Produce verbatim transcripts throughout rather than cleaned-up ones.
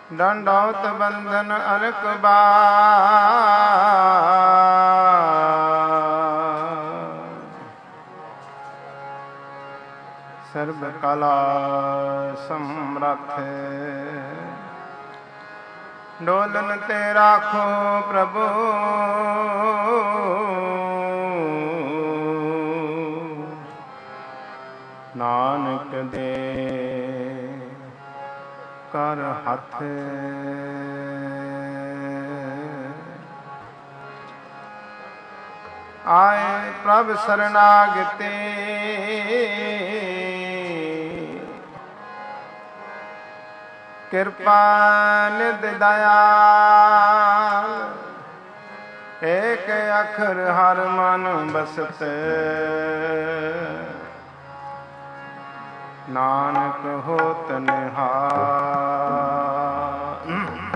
दंडौत बंधन अनक बार, सर्व कला समरथ डोलन ते राखो प्रभु। नानक दे कर हथ आए प्रभ शरणागते, कृपा निध दयाल एक अखर हर मन बसत। नानक होत निहाल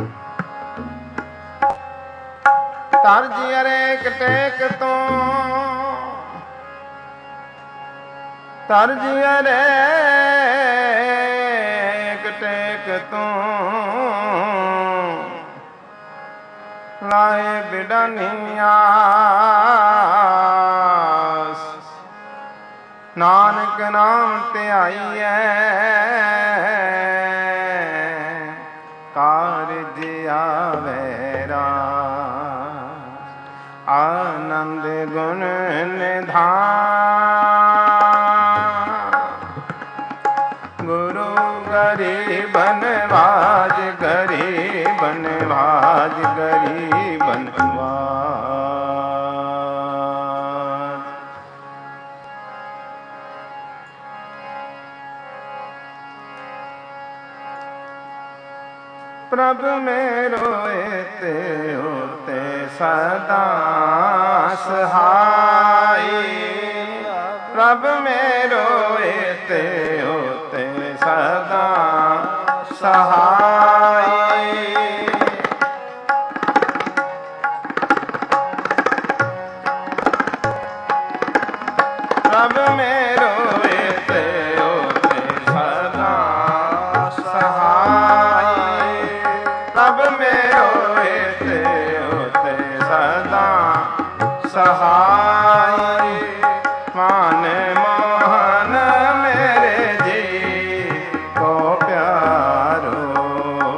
तरज अरेक टेक तो, तरज अरेक टेक तो लाए बिडनियास। नानक नाम ध्याइए कारज आवे रास। आनंद गुण निधान गुरु गरीबन भाज, गरीबन भाज, गरीबन भाज। प्रभु मेरो एते होते सदा सहाय। प्रभु मेरो एते होते सदा सहाय। प्रभु मेरो एते होते सदा सहाय। प्रभु मेरो एते होते सदा सहाय। मान मोहन मेरे जी को प्यारो,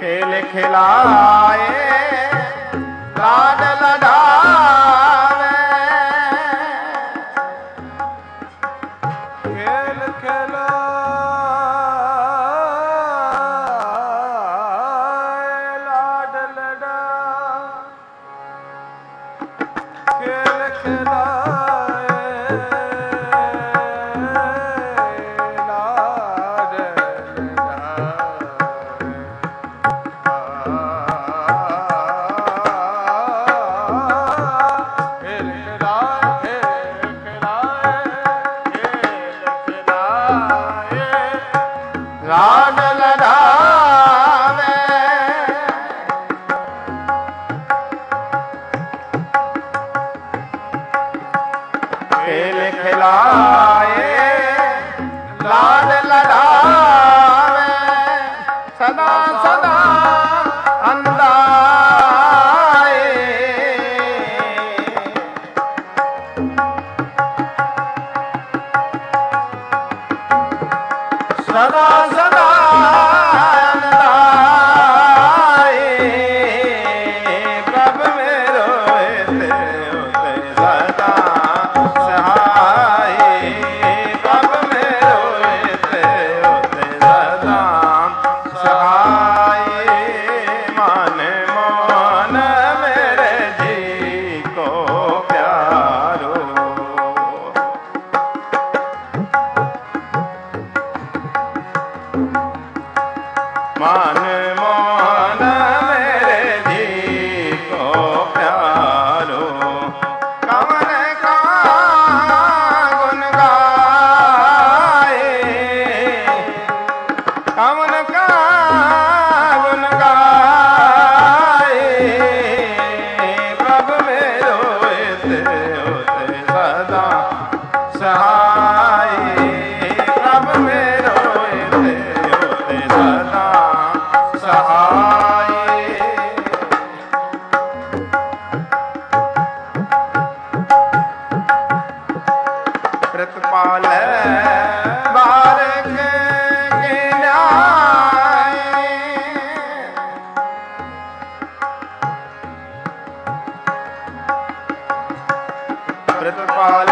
खेल खिलाए लाड लड़ावे खेल खिलाए लाड लड़ा खेल खिलाए लाड लाड लड़ावे खेल खिलाए लाड लड़ावे सदा सदा अंदाए सदा सदा अंदाए प्रभ मेरो ते होते सदा सहाय प्रभ मेरो ते होते सदा सहाय मान मोहन मेरे जी को प्यारो मान मोहन मेरे जी को प्यारो कवन का गुन गाए कवन का गुन गाए प्रभु मेरो ते होते सदा सहाय प्रभु मेरो ते होते सदा सहाय प्रतिपाल बारक के न्याय प्रतिपाल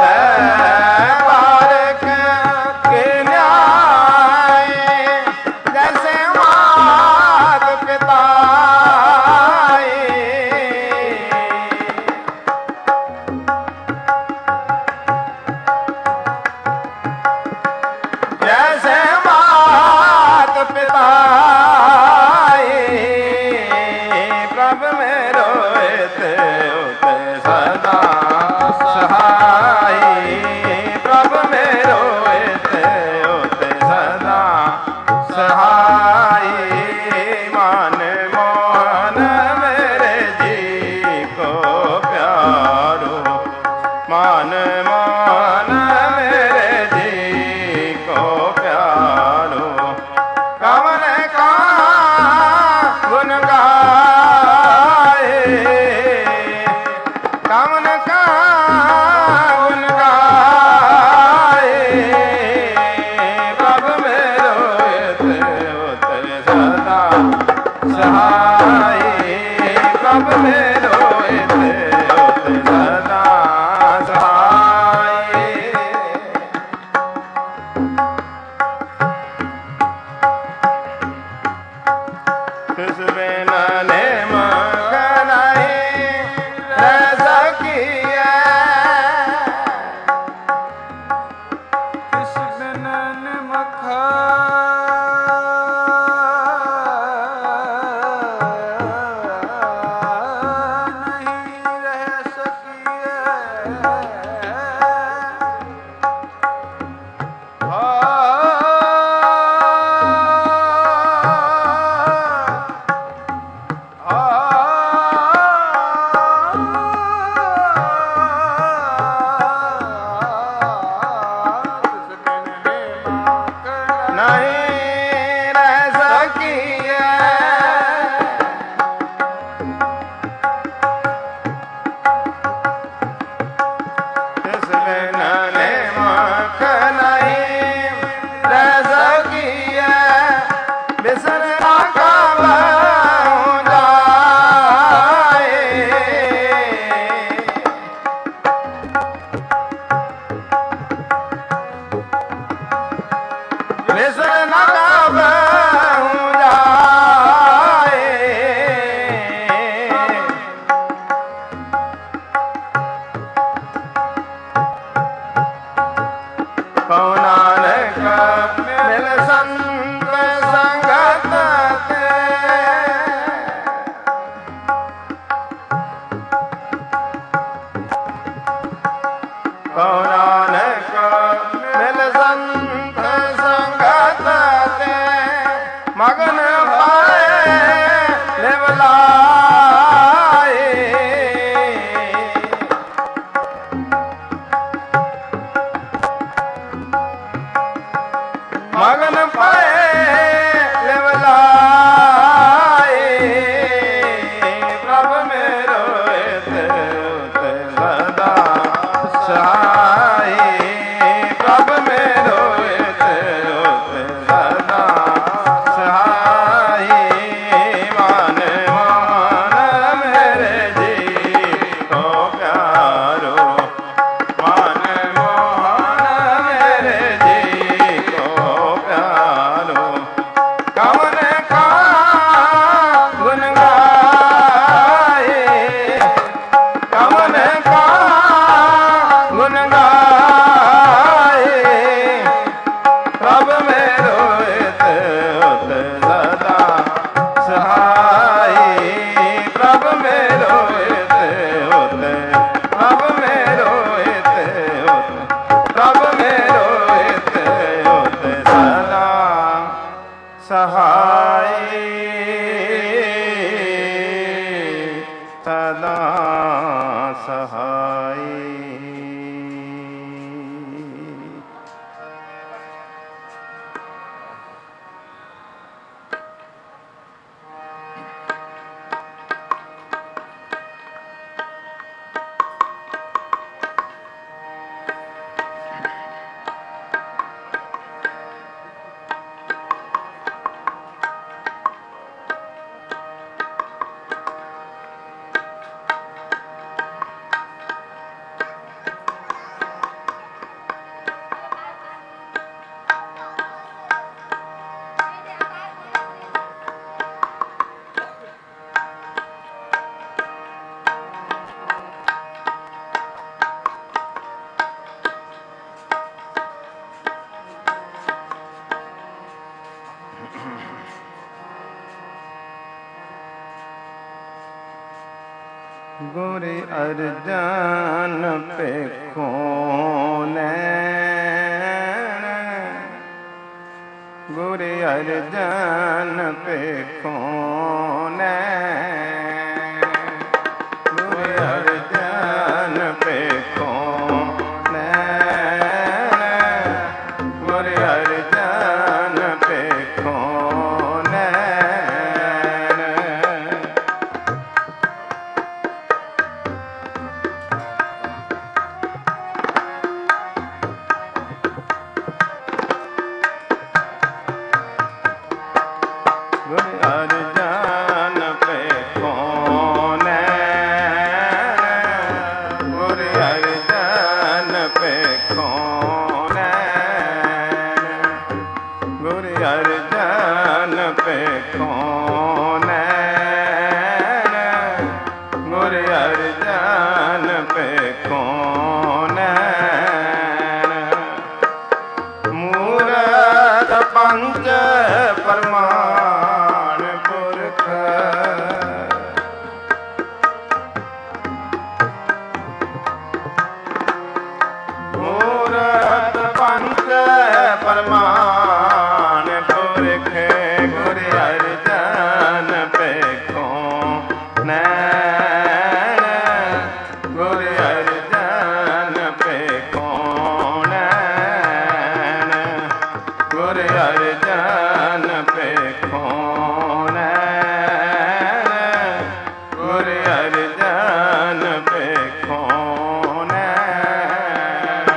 बारक के न्याय जैसे मात पिता जैसे मात पिता प्रभ मेरो ते होते सदा सहाय प्रभ मेरो ते होते सदा सहाय मान मोहन मेरे जी को प्यारो मान मोहन मेरे जी को प्यारो कवन का गुन गाए कवन का गुन गाए प्रभु मेरो ते होते सदा सहाय प्रभु मेरो ते होते सदा सहाय तिस बिन नेम नहीं रह सकिए किस बिन निमख नहीं रह सकिए आ ਮਗਨ ਪਏ ਲਿਵਲਾਏ ਪ੍ਰਭ ਮੇਰੋ ਇਤ ਉਤ ਸਦਾ ਸਹਾਈ ਪ੍ਰਭ ਮੇਰੋ ਇਤ ਉਤ ਸਦਾ ਸਹਾਈ ਮਨ ਮੋਹਨ ਮੇਰੇ ਜੀ ਕੋ ਪਿਆਰੋ ਮਨ ਮੋਹਨ ਮੇਰੇ ਜੀ ਕੋ ਪਿਆਰੋ ਕਵਨ ਕਾ ਗੁਣ ਗਾਏ ਕਵਨ ਕਾ ਗੁਣ ਗਾਏ ਪ੍ਰਭ ਮੇਰੋ ਇਤ ਉਤ ਸਦਾ ਸਹਾਈ ਪ੍ਰਭ ਮੇਰੋ ਇਤ ਉਤ ਪ੍ਰਭ ਮੇਰੋ ਇਤ ਉਤ ਪ੍ਰਭ ਮੇਰੋ ਇਤ ਉਤ ਸਦਾ ਸਹਾਈ ਸਦਾ ਸਹਾਈ। ਗੁਰ ਅਰਜਨ ਪੇਖੋ ਨੈਣ ਗੁਰ ਅਰਜਨ ਪੇਖੋ ਨੈਣ ਗੁਰ ਅਰਜਨ ਪੇਖੋ ਨੈਣ ਗੁਰ ਅਰਜਨ ਪੇਖੋ ਪਰਮਾਨ ਪੁਰਖ ਮੂਰਤ ਪੰਚ ਪਰਮਾਨ ਪੁਰਖ ਗੁਰ ਅਰਜਨ ਪੇਖੋ ਨੈਣ ਗੁਰ ਅਰਜਨ ਪੇਖੋ ਨੈਣ ਗੁਰ ਅਰਜਨ ਪੇਖੋ ਨੈਣ ਗੁਰ ਅਰਜਨ ਪੇਖੋ ਨੈਣ।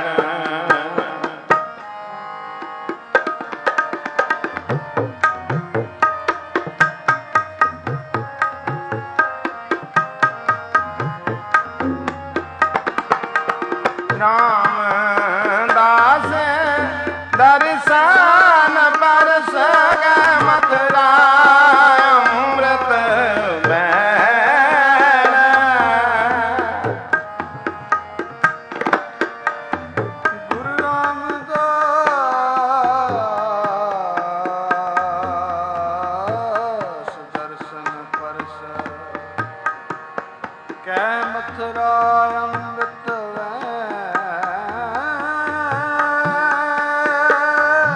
ਰਾਮਦਾਸ ਦਰਸ਼ਨ ਬਰਸ ਗਏ ਮਥੁਰਾ ਅੰਮ੍ਰਿਤ ਬੈਣ ਗੁਰੂ ਰਾਮਦਾਸ ਦਰਸ਼ਨ ਪਰਸ ਕੈ ਮਥੁਰਾ ਅੰਮ੍ਰਿਤ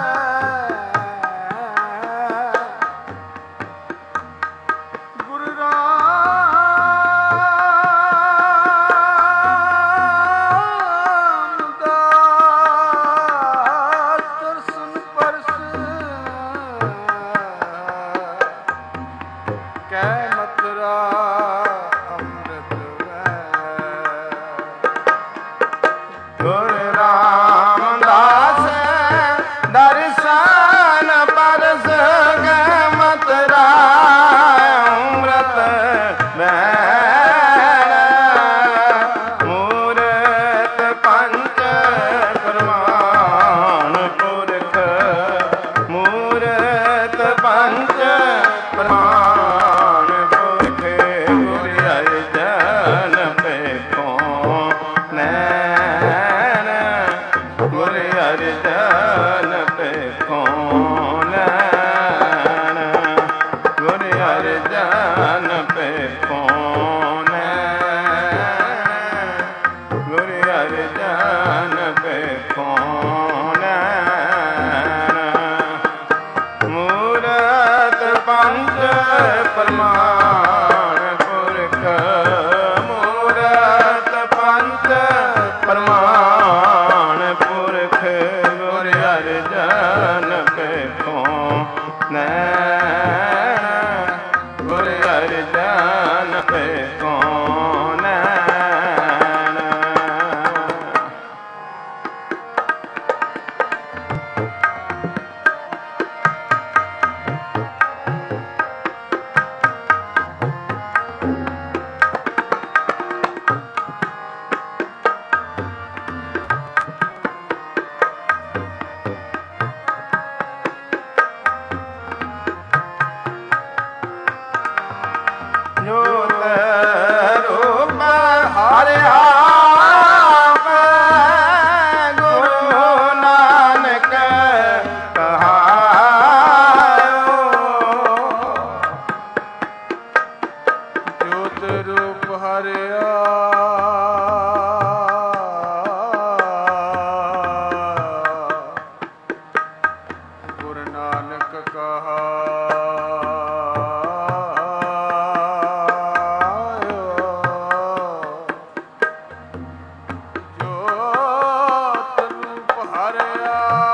ਗੁਰੂ ਰਾਮ ਮਥੁਰਾ ਅੰਮ੍ਰਿਤ ਗੁਰੂ ਰਾਮਦਾਸ ਦਰਸ਼ਨ ਪਰਸ ਗਏ ਮਥੁਰਾ ਅੰਮ੍ਰਿਤ ਵੈਣ ਮੂਰਤ ਪੰਚ ਪ੍ਰਮਾਣ ਪੁਰਖ ਮੂਰਤ ਪੰਚ ਪ੍ਰਮਾਣ ਪੁਰਖ ਗੁਰ ਅਰਜਨ ਪੇਖੋਂ ਨੈਣ ਗੁਰ ਅਰਜਨ ਪੇਖੋਂ ਨੈਣ ਗੁਰ ਅਰਜਨ ਪੇਖੋਂ ਨੈਣ ਗੁਰ ਅਰਜਨ ਪੇਖੋਂ ਨੈਣ ਮੂਰਤ ਪੰਚ ਪ੍ਰਮਾਣ ਪੁਰਖ ਮੂਰਤ ਪੰਚ ਪ੍ਰਮਾਣ ਪੁਰਖ ਗੁਰ ਅਰਜਨ ਪੇਖੋਂ ਨੈਣ ਗੁਰ ਅਰਜਨ ਪੇਖੋਂ ਨੈਣ ਜੋਤ ਰੂਪ ਹਰਿ ਆਪ ਗੁਰੂ ਨਾਨਕ ਕਹਾਇਓ ਜੋਤ ਰੂਪ ਹਰਿਆ ਗੁਰੂ ਨਾਨਕ ਕਹਾਇਓ ਜੋਤ ਰੂਪ ਹਰਿਆ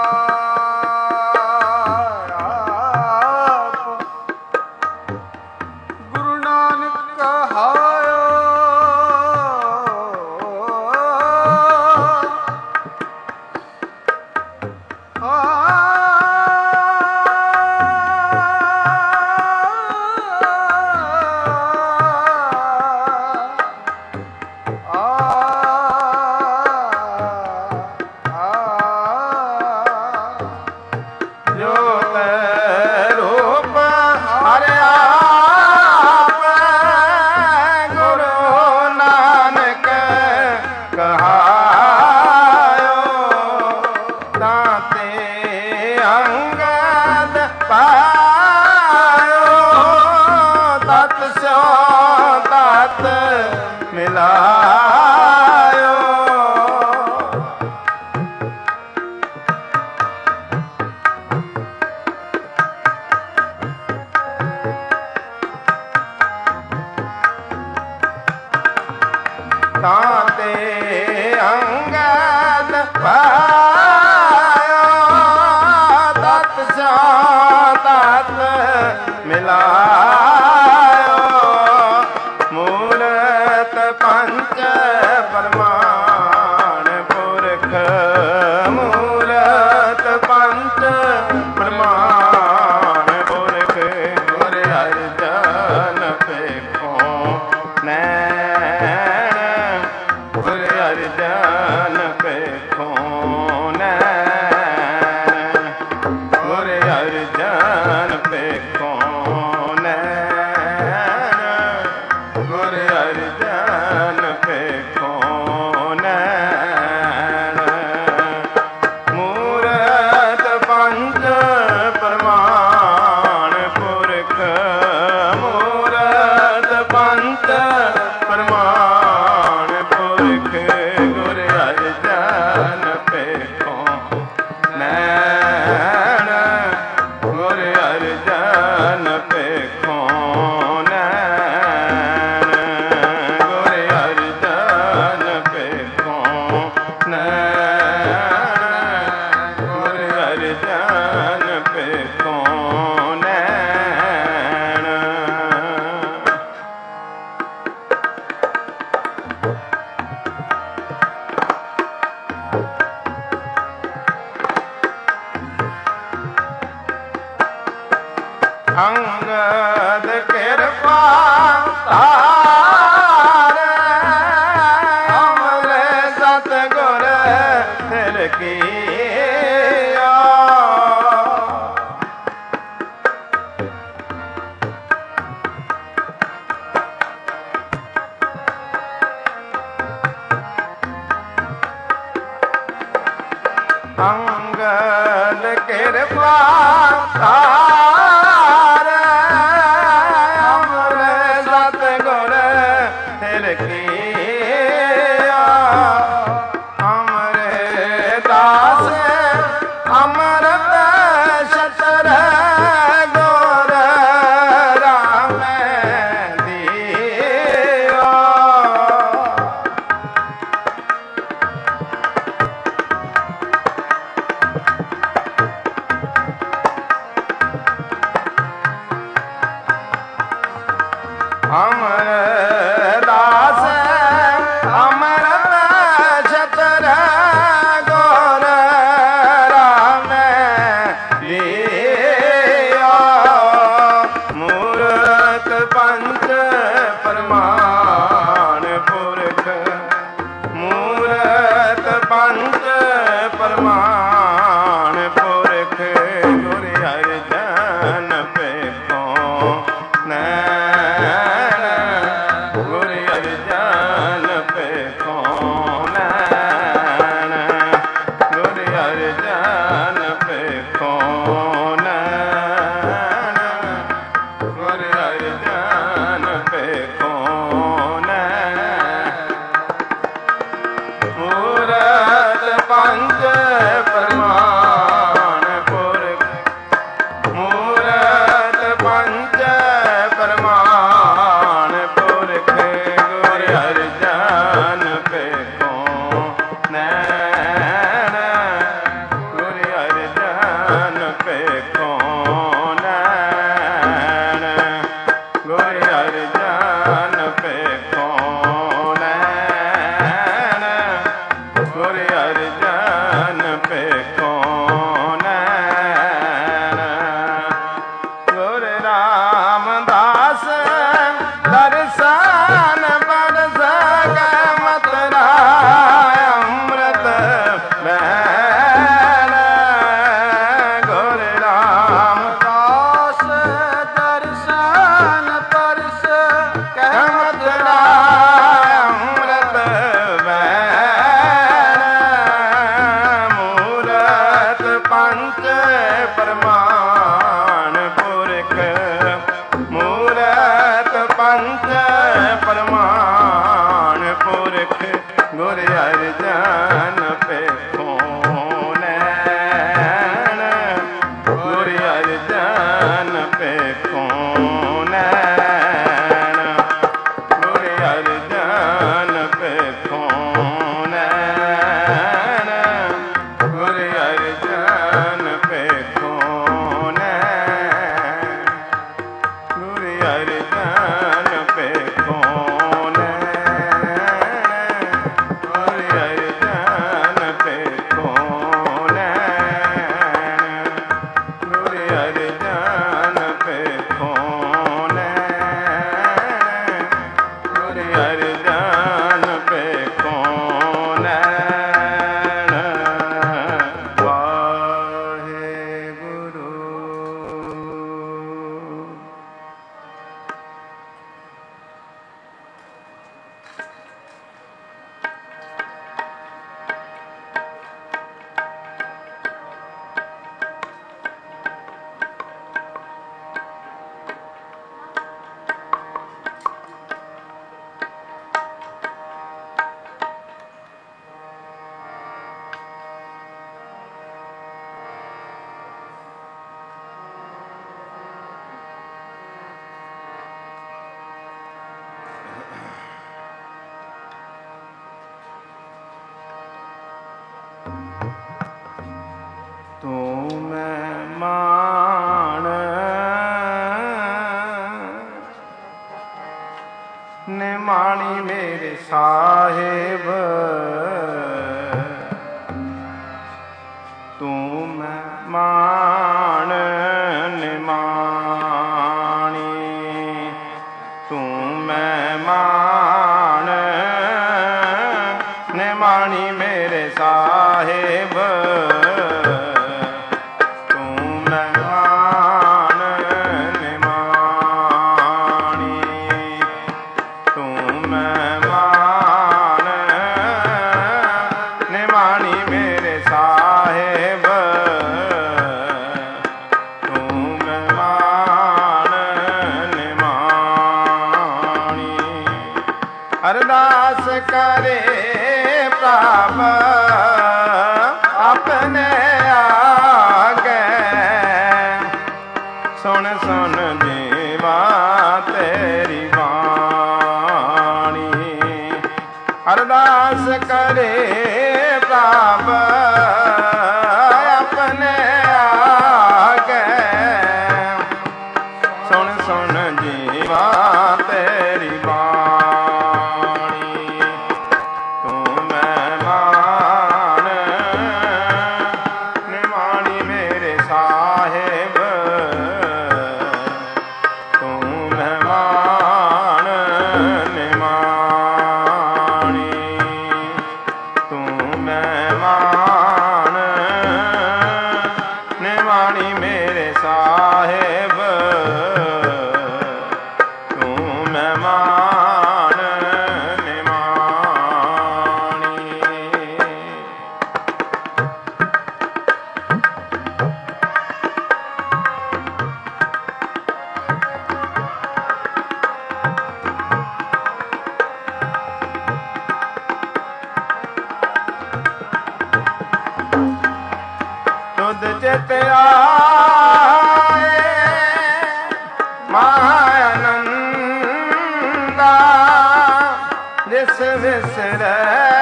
ਗੁਰੂ ਨਾਨਕ ਕਹਾਇਓ ਜੋਤ ਰੂਪ ਹਰਿ ਆਪ ਗੁਰੂ ਨਾਨਕ ਕਹਾਇਓ ਤਾਤੇ ਅੰਗਦ ਪਾਇਓ ਤਤ ਸੋ ਤਤ ਮਿਲਾਇਓ ਤਾਤੇ ਅੰਗਦ ਪਾਇਓ ਤਤ ਸੋ ਤਤ ਮਿਲਾਇਓ ਮੂਰਤ ਪੰਚ ਪ੍ਰਮਾਣ ਪੁਰਖ ਮੂਰਤ ਪੰਚ ਪ੍ਰਮਾਣ ਪੁਰਖ ਗੁਰ ਅਰਜਨ ਪੇਖੋਂ ਨੈਣ ਗੁਰ ਅਰਜਨ ਪੇਖੋਂ ਨੈਣ ਗੁਰ ਅਰਜਨ ਪੇਖੋਂ ਨੈਣ ਗੁਰ ਅਰਜਨ ਪੇਖੋਂ ਨੈਣ ਮੂਰਤ ਪੰਚ ਪ੍ਰਮਾਣ ਪੁਰਖ ਮੂਰਤ ਪੰਚ ਪ੍ਰਮਾਣ ਪੁਰਖ ਗੁਰ ਅਰਜਨ ਪੇਖੋਂ ਨੈਣ ਗੁਰ ਅਰਜਨ ਪੇਖੋਂ ਨੈਣ ਗੁਰ ਅਰਜਨ ਪੇਖੋਂ ਨੈਣ ਗੁਰ ਅਰਜਨ ਪੇਖੋਂ ਨੈਣ ਅੰਗਦ ਕਿਰਪਾ ਧਾਰ ਅਮਰ ਸਤਿਗੁਰ ਹਿਰ ਕੀਆ ਅਮਰਦਾਸ ਅਮਰਤ ਸ਼ਤਰ ਗੁਰ ਰਾਮ ਦੀਆ ਅਮਰਦਾਸ ਅਮਰਤ ਸ਼ਤਰ ਗੁਰ ਰਾਮ ਦੀਆ ਮੂਰਤ ਪੰਚ ਪ੍ਰਮਾਣ ਪੁਰਖ ਮੂਰਤ ਪੰਚ ਪ੍ਰਮਾਣ ਪੁਰਖ ਗੁਰ ਅਰਜਨ ਪੇਖੋਂ ਨੈਣ ਗੁਰ ਅਰਜਨ ਪੇਖੋਂ ਨੈਣ ਗੁਰ ਅਰਜਨ ਪੇਖੋਂ ਨੈਣ ਗੁਰ ਅਰਜਨ ਪੇਖੋਂ ਨੈਣ ਮੂਰਤ ਪੰਚ ਪ੍ਰਮਾਣ ਪੁਰਖ ਮੂਰਤ ਪੰਚ ਪ੍ਰਮਾਣ ਪੁਰਖ ਗੁਰ ਅਰਜਨ ਪੇਖੋਂ ਨੈਣ ਗੁਰ ਅਰਜਨ ਪੇਖੋਂ ਨੈਣ ਗੁਰ ਅਰਜਨ ਪੇਖੋਂ ਨੈਣ ਗੁਰ ਅਰਜਨ ਪੇਖੋਂ ਨੈਣ ਗੁਰ ਰਾਮਦਾਸ ਦਰਸ਼ਨ ਬਰਸ ਕੈ ਮਤਰਾ ਅੰਮ੍ਰਿਤ ਬੈਣ ਗੁਰ ਰਾਮਦਾਸ ਦਰਸ਼ਨ ਬਰਸ ਕੈ ਮਤਰਾ ਅੰਮ੍ਰਿਤ ਬੈਣ ਮੂਰਤ ਪੰਚ ਪ੍ਰਮਾਣ ਪੁਰਖ ਮੂਰਤ ਪੰਚ ਪ੍ਰਮਾਣ ਪੁਰਖ ਗੁਰ ਅਰਜਨ ਪੇਖੋਂ ਨੈਣ ਗੁਰ ਅਰਜਨ ਪੇਖੋਂ ਨੈਣ ਗੁਰ ਅਰਜਨ ਪੇਖੋਂ ਨੈਣ ਗੁਰ ਅਰਜਨ ਪੇਖੋਂ ਨੈਣ ਗੁਰ ਅਰਜਨ ਪੇਖੋਂ ਨੈਣ ਗੁਰ ਅਰਜਨ ਪੇਖੋਂ ਨੈਣ ਗੁਰ ਅਰਜਨ ਪੇਖੋਂ ਨੈਣ ਗੁਰ ਅਰਜਨ ਪੇਖੋਂ ਨੈਣ ਵਾਹਿਗੁਰੂ ਤੂੰ ਮਹਿਮਾਨ ਨਿਮਾਣੀ ਮੇਰੇ ਸਾਹਿਬ ਤੂੰ ਮਹਿਮਾਨ ਨਿਮਾਣੀ ਤੂੰ ਮਹਿਮਾਨ ਨਿਮਾਣੀ ਮੇਰੇ ਸਾਹਿਬ ਨਿਮਾਣੀ ਮੇਰੇ ਸਾਹਿਬ ਅਰਦਾਸ ਕਰੇ ਪ੍ਰਭ ਆਪਣੇ ਆਗੇ, ਸੁਣ ਸੁਣ ਜੀਵਾ ਤੇਰੀ ਬਾਣੀ। ਅਰਦਾਸ ਕਰੇ ਪ੍ਰਭ ਆਪਣੇ ਆਗੇ, ਸੁਣ ਸੁਣ ਜੀਵਾ ਤੇਰੀ ਬਾਣੀ। ਤੂੰ ਮਹਿਮਾਨ ਨਿਮਾਣੀ ਮੇਰੇ ਸਾਹਿਬ, ਤੂੰ ਮਹਿਮਾਨ ਨਿਮਾਣੀ, ਤੂੰ ਮਹਿਮਾਨ ਨਿਮਾਣੀ ਮੇਰੇ ਸਾਹਿਬ, ਤੂੰ ਮਹਿਮਾਨ ਨਿਮਾਣੀ। ਤੁਧ ਚਿਤ ਆਏ ਮਹਾਨੰਦਾ, ਜਿਸ ਵਿਸਰੈ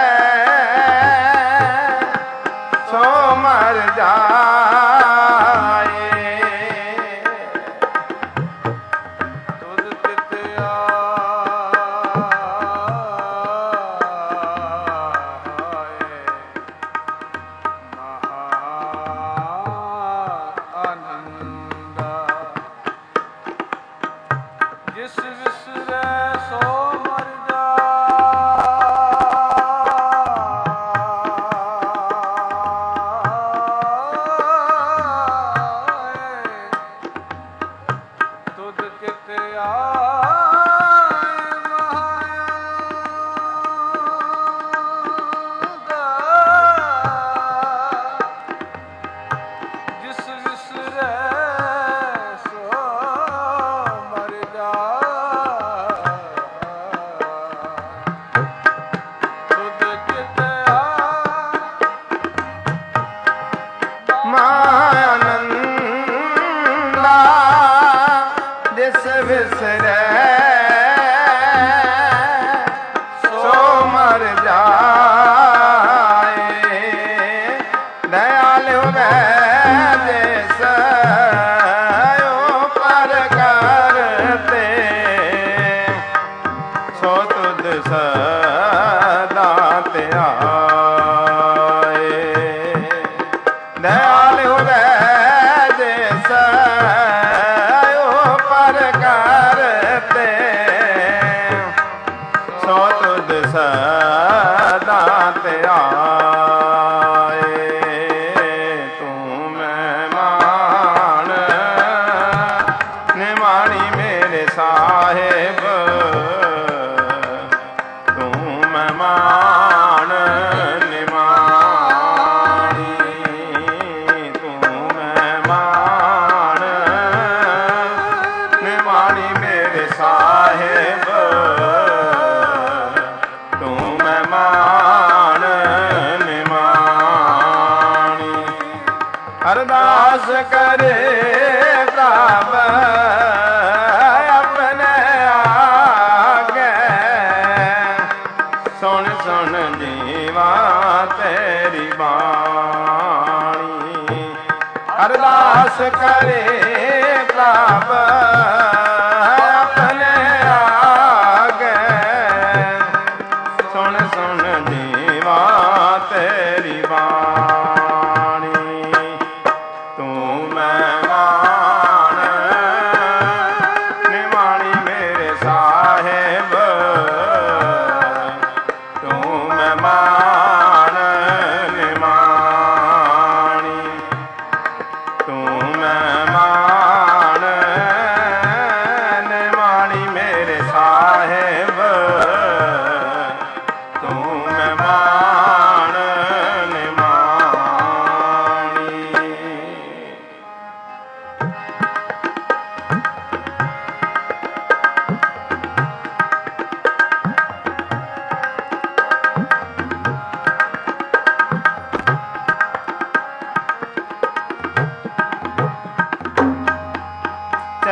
ਸੋ ਮਰ ਜਾਏ। ਤੁਧ ਚਿਤ ਆਏ ਮਹਾਨੰਦਾ, ਜਿਸ ਵਿਸਰੈ ਸੋ ਮਰ ਜਾਏ। ਤੁਧ ਚਿਤ ਆਏ ਮਹਾਨੰਦਾ, ਜਿਸ ਵਿਸਰੈ ਸੋ ਮਰ ਜਾਏ। ਤੁਧ ਚਿਤ ਮਾਨੰਦਾ, ਜਿਸ ਵਿਸਰੈ ਸੋ ਮਰ ਜਾਏ। ਦਇਆਲ ਹੋਵੇ ਜਿਸ ਉਪਰ ਕਰਤੇ, ਸੋ ਤੁਧ ਸਦਾ ਧਿਆਏ। ਦਇਆਲ ਹੋਵੇ ਜਿਸ ਉਪਰ ਕਰਤੇ, ਸੋ ਤੁਧ ਸਦਾ ਧਿਆਏ। ਤੂੰ ਮਹਿਮਾਨ ਨਿਮਾਣੀ ਮੇਰੇ ਸਾਹਿਬ, ਤੂੰ ਮਹਿਮਾਨ ਨਿਮਾਣੀ, ਤੂੰ ਮਹਿਮਾਨ ਨਿਮਾਣੀ ਮੇਰੇ ਸਾਹਿਬ, ਤੂੰ ਮਹਿਮਾਨ ਨਿਮਾਣੀ। ਅਰਦਾਸ ਕਰੇ ਪ੍ਰਭ ਆਪਣੇ ਆਗੇ, ਸੁਣ ਸੁਣ ਜੀਵਾ ਤੇਰੀ ਬਾਣੀ। ਅਰਦਾਸ ਕਰੇ ਪ੍ਰਭ ਆਪਣੇ ਆਗੇ, ਸੁਣ ਸੁਣ ਜੀਵਾ ਤੇਰੀ ਬਾਣੀ। ਤੂੰ ਮਹਿਮਾਨ ਨਿਮਾਣੀ ਮੇਰੇ ਸਾਹਿਬ, ਤੂੰ ਮਹਿਮਾਨ ਨਿਮਾਣੀ, ਤੂੰ ਮਹਿਮਾਨ ਨਿਮਾਣੀ ਮੇਰੇ ਸਾਹਿਬ, ਤੂੰ ਮਹਿਮਾਨ ਨਿਮਾਣੀ।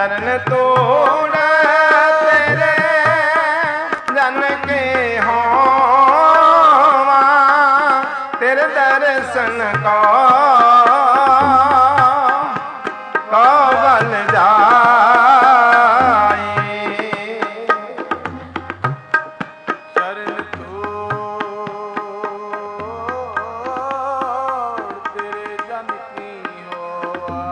ਚਰਨ ਤੋੜ ਤੇਰੇ ਜਨ ਕੇ ਹੋਵਾਂ, ਤੇਰੇ ਦਰਸ਼ਨ ਕੋ ਕੋ ਬਲ ਜਾਈ। ਚਰਨ ਤੋੜ ਤੇਰੇ ਜਨ ਕੀ ਹੋਵਾ,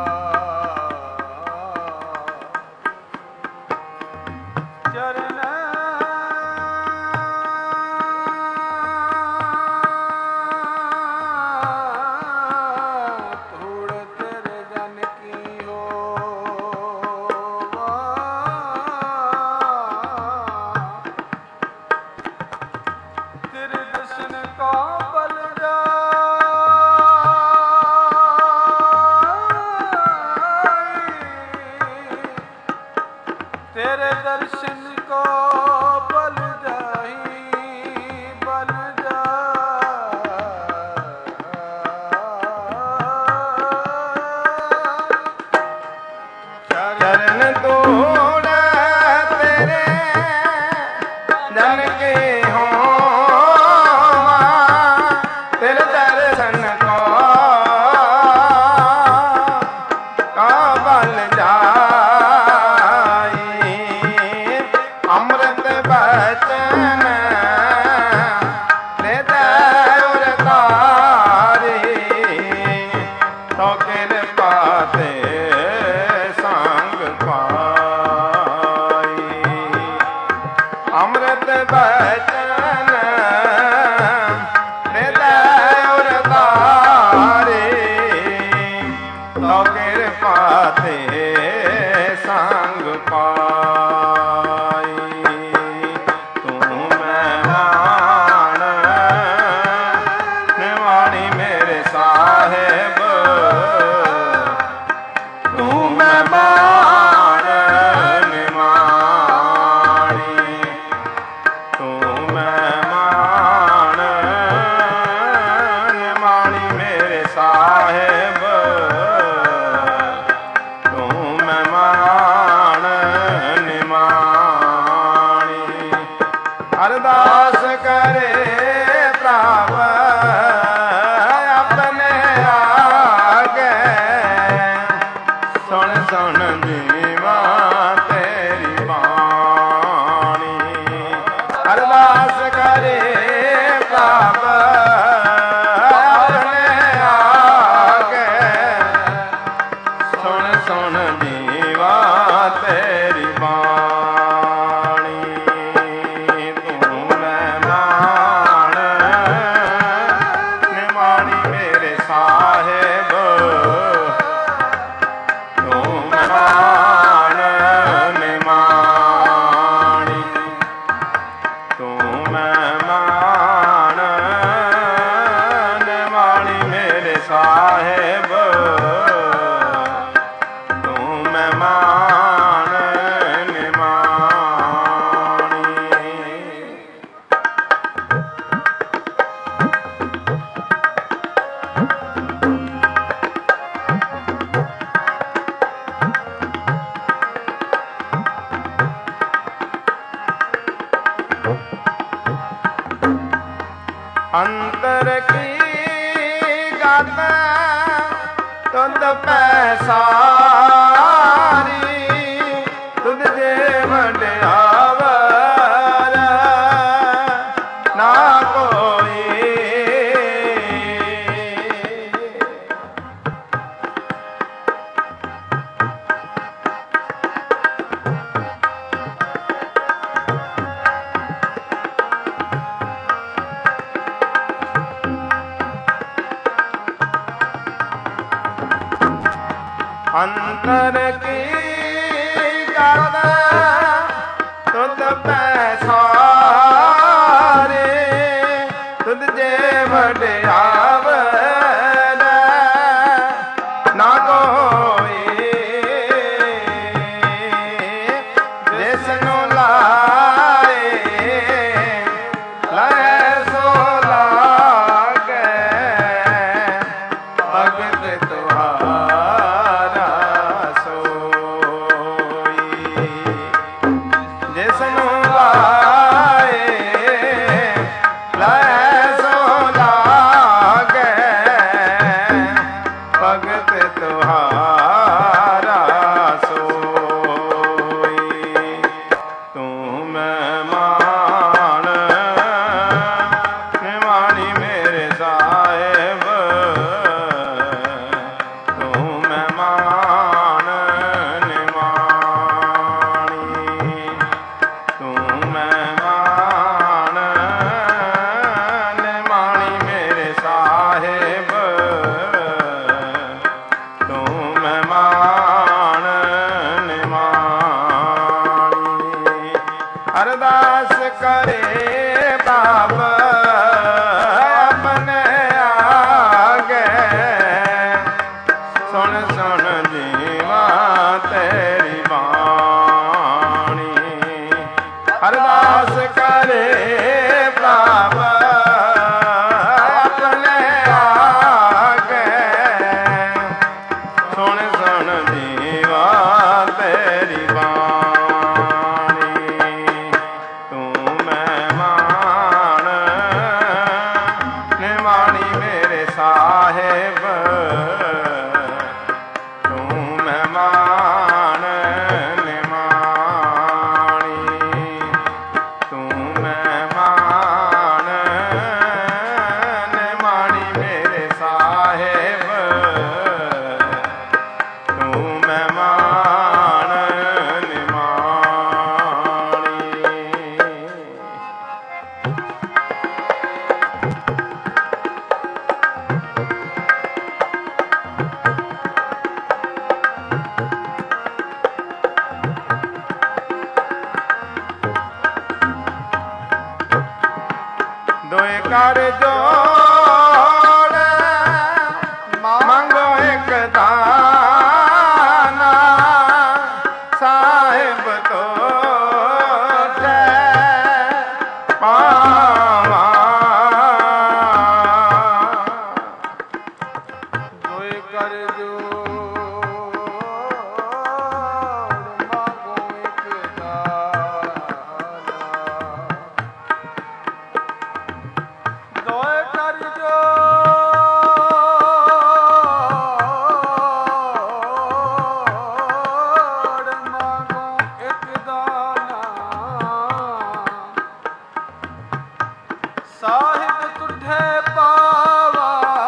ਚਰਨ ਤੋੜ ਤੇਰੇ ਜਨ ਕੀ ਹੋਵਾ, ਤੇਰੇ ਦਰਸ਼ਨ ਕੋ ਬਲ ਜਾਈ, ਤੇਰੇ ਦਰਸ਼ਨ ਕੋ ਬਲ ਜਾਈ, ਬਲ ਜਾਈ। ਚਰਨ ਤੋੜ ਤੇਰੇ ਜਨ ਕੇ ਹੋਵਾਂ, ਤੇਰੇ ਦਰਸ਼ਨ ਕੋ ਕੋ ਬਲ ਜਾਈ। ਅੰਮ੍ਰਿਤ ਬਚਨ ਦੇ ਉਰ ਤਾਰੇ, ਤੋ ਕਿਰਪਾ ਤੇ ਸੰਗ ਪਾਈ। ਅੰਮ੍ਰਿਤ ਬਚਨ ਦੇ ਉਰ ਤਾਰੇ, ਤੋ ਕਿਰਪਾ ਤੇ ਸੰਗ ਪਾਈ। ਤੂੰ ਮਹਿਮਾਨ ਨਿਵਾਣੀ ਮੇਰੇ ਸਾਹਿਬ, ਤੂੰ ਮਹਿਮਾਨ ਨਿਵਾਣੀ, ਤੂੰ ਮਹਿਮਾਨ ਨਿਵਾਣੀ ਮੇਰੇ ਸਾਹਿਬ, ਤੂੰ ਮਹਿਮਾਨ ਨਿਮਾਣੀ। ਅਰਦਾਸ ਕਰੇ ਪ੍ਰਭ ਆਪਣੇ ਆਗੇ, ਸੁਣ ਸੁਣ ਜੀਵਾ ਤੇਰੀ ਬਾਣੀ। ਅਰਦਾਸ ਕਰੇ ਪ੍ਰਭ ਆਪਣੇ ਆਗੇ, ਸੁਣ ਸੁਣ ਜੀਵਾ ਤੇਰੀ ਬਾਣੀ। ਤੂੰ ਮਹਿਮਾਨ ਨਿਮਾਣੀ ਮੇਰੇ ਸਾਹਿਬ, ਤੂੰ ਮਹਿਮਾਨ ਨਿਮਾਣੀ, ਤੂੰ ਮਹਿਮਾਨ ਨਿਮਾਣੀ ਮੇਰੇ ਸਾਹਿਬ, ਤੂੰ ਮਹਿਮਾਨ ਨਿਮਾਣੀ। ਅੰਤਰ ਕੀ ਗਤ ਤੁਧ ਪੈਸਾਰੀ, ਤੁਧ ਜੇ ਵਡਿਆਵਰ ਨਾ ਕੋਈ। ਅੰਤਰ ਕੀ ਗਤ ਤੁਧ ਪੈਸਾਰੇ, ਤੁਧ ਜੇ ਵਡਿਆਵਰ ਨਾ ਕੋਈ। ਜਿਸ ਨੂੰ ਲਾਏ ਲਾਏ ਸੋ ਲਾਗੇ, ਭਗਤ ਤੁਹਾਰਾ ਸੋ ਅਰਦਾਸ ਕਰੇ ਬਾਬ ਆਪਣੇ ਆਗੇ ਸੁਣ ਸੁਣ ਜੀਵਾ ਤੇਰੀ ਬਾਣੀ ਅਰਦਾਸ ਕਰੇ ਬਾਬ ਆਪਣੇ ਆਗੇ ਸੁਣ ਸੁਣ ਜੀਵਾ ਤੇਰੀ ਬਾਣੀ ਤੂੰ ਮਹਿਮਾਨ ਨਿਮਾਣੀ ਮੇਰੇ ਸਾਹਿਬ ਤੂੰ ਮਹਿਮਾਨ ਨਿਮਾਣੀ ਤੂੰ ਮਹਿਮਾਨ ਨਿਮਾਣੀ ਮੇਰੇ ਸਾਹਿਬ ਤੂੰ ਮਹਿਮਾਨ ਨਿਮਾਣੀ ਦੋਏ ਕਰ ਜੋੜ ਮੰਗੋ ਇੱਕ ਦਾਨਾ ਸਾਹਿਬ ਤੋਂ ਪਾਵਾਂ ਦੋਏ ਕਰ ਜੋੜ ਮੰਗੋ ਇੱਕ ਦਾਨਾ ਦੋਏ ਕਰ ਜੋੜ ਮੰਗੋ ਇੱਕ ਦਾਨਾ ਸਾਹਿਬ ਤੁਠੇ ਪਾਵਾ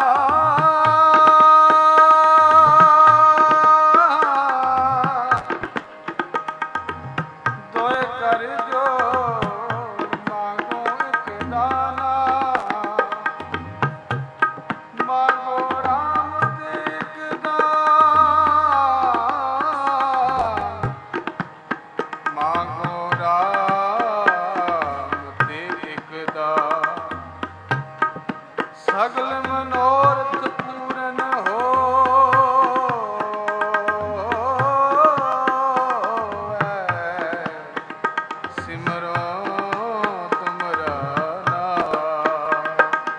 ਦੋਏ ਕਰ ਜੋੜ ਮੰਗੋ ਇੱਕ ਦਾਨਾ ਮੰਗੋ ਰਾਮ ਤੇ ਇੱਕ ਦਾਨ ਮੰਗੋ ਰਾਮ ਤੇ ਇੱਕ ਦਾਨ ਸਗਲ ਮਨੋਰਥ ਪੂਰਨ ਹੋਵੈ ਸਿਮਰੋ ਤੁਮਰਾ ਨਾਮ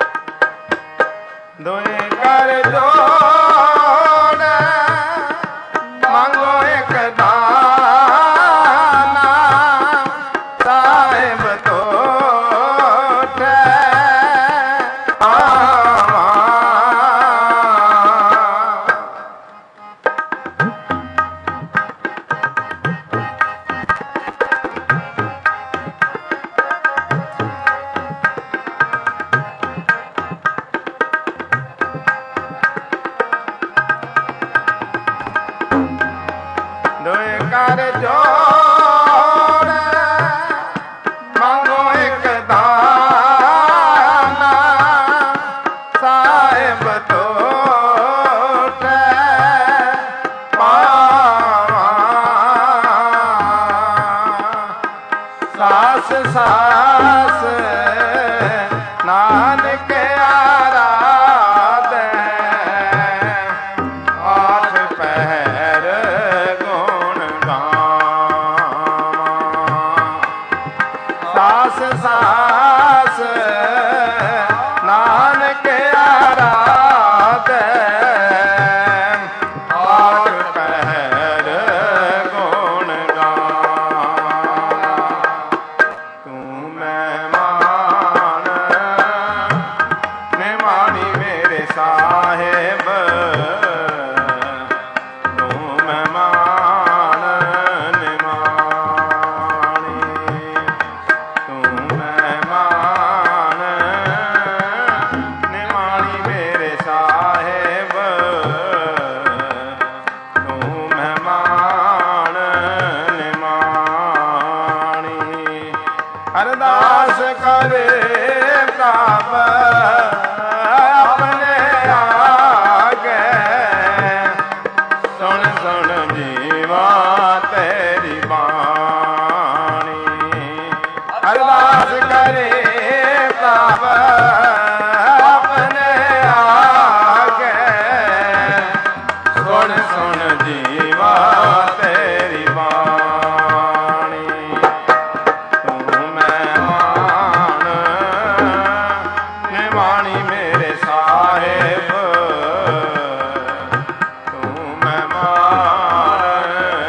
ਦੋਏ ਕਰ ਜੋੜ ਮੰਗੋ ਇੱਕ ਦਾਨਾ ਸਾਹਿਬ ਤੋਂ ਆਵਾਂ ਦੋਏ ਕਰ ਜੋੜ ਮੰਗੋ ਇੱਕ ਦਾਨਾ ਸਾਹਿਬ ਤੋਂ ਪਾਵਾਂ ਸਾਸ ਸਾਸ ਨਾਨਕ ਆਰਾਧੈ ਆਠ ਪਹਿਰ ਗੁਣ ਗਾਵਾਂ ਸਾਸ ਸਾਸ ਨਾਨਕ ਆਰਾਧੈ ਆਠ ਪਹਿਰ ਗੁਣ ਗਾਵਾਂ ਤੂੰ ਮਹਿਮਾਨ ਨਿਮਾਣੀ ਮੇਰੇ ਸਾਹਿਬ ਤੂੰ ਮਹਿਮਾਨ ਨਿਮਾਣੀ ਤੂੰ ਮਹਿਮਾਨ ਨਿਮਾਣੀ ਮੇਰੇ ਸਾਹਿਬ ਤੂੰ ਮਹਿਮਾਨ ਨਿਮਾਣੀ ਅਰਦਾਸ ਕਰੇ ਪ੍ਰਭ ਆਪਣੇ ਆਗੇ ਸੁਣ ਸੁਣ ਜੀਵਾ ਤੇਰੀ ਬਾਣੀ ਅਰਦਾਸ ਕਰੇ ਪ੍ਰਭ ਆਪਣੇ ਆਗੇ ਸੁਣ ਸੁਣ ਜੀਵਾ ਤੇਰੀ ਬਾਣੀ ਤੂੰ ਮਹਿਮਾਨ ਨਿਮਾਣੀ ਮੇਰੇ ਸਾਹਿਬ ਤੂੰ ਮਹਿਮਾਨ